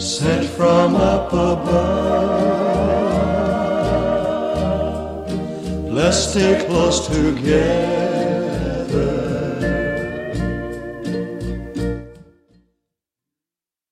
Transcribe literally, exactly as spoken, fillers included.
sent from up above. Let's stay close together